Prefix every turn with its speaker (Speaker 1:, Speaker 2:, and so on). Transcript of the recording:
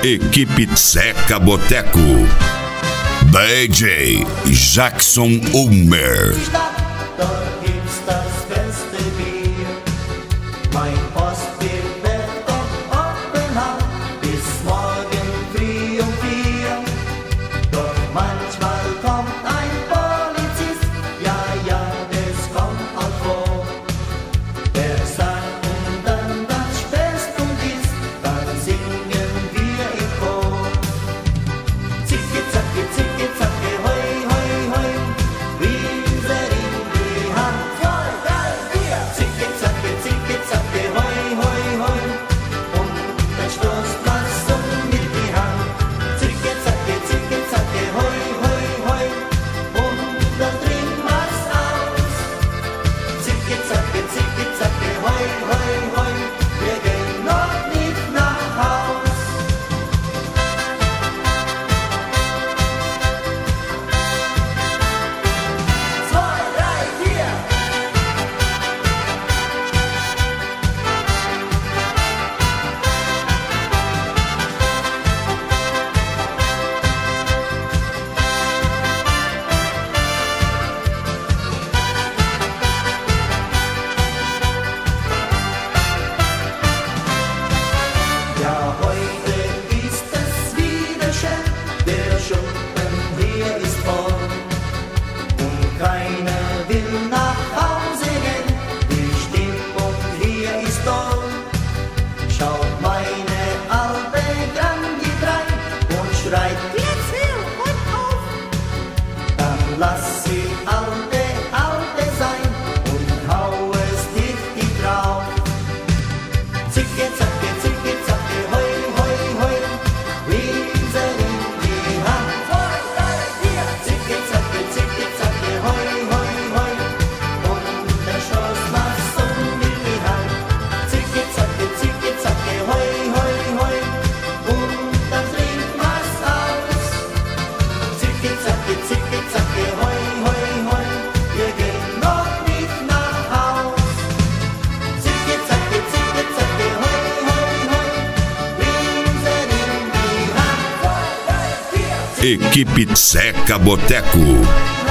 Speaker 1: Equipe Zeca Boteco. DJ Jackson Ulmer.
Speaker 2: Dort gibt's das beste Bier. Mein Postbild wird doch offen haben, bis morgen früh um 4. Doch manchmal kommt ein Polizist, ja, das kommt auch vor. Der sagt und dann das späßt und ist, dann singen wir im Chor. Zicke, zacke, zicke, zacke, hoi, hoi, hoi, Wiese in die Hand. 2, 3, 4. Zicke, zacke, hoi, hoi, hoi, und dann stoßt was mit die Hand. Zicke, zacke, hoi, hoi, hoi, und dann trinkt was aus. Zicke, zacke, hoi, hoi, hoi, wir gehen noch nicht nach Haus. 2, 3, 4. Ja, heute ist es wieder schön, der Schuppen hier ist voll und keiner will nach Hause gehen, die Stimmung hier ist toll. Schaut meine alte Grandi rein und schreit, jetzt hier und auf. Dann lass sie alte sein und hau es richtig drauf. Zicke, zacke, hoi, hoi, hoi, Wiese in die Hand. 2, 3, 4. Zicke, zacke, hoi, hoi, hoi, und der Schloss machst mit die Hand. Zicke, zacke, hoi, hoi, hoi, und dann trinkt was aus. Zicke, zacke, hoi, hoi, hoi, wir gehen noch nicht nach Haus. Zicke, zacke, hoi, hoi, hoi, Wiese in die Hand. 2, 3, 4.
Speaker 1: Equipe Zeca Boteco.